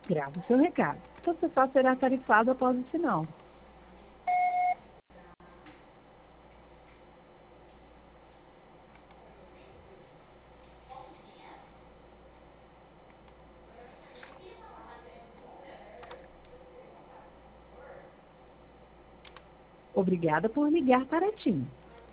Grave seu recado. Você só será tarifado após o sinal. Obrigada por ligar para a TIM.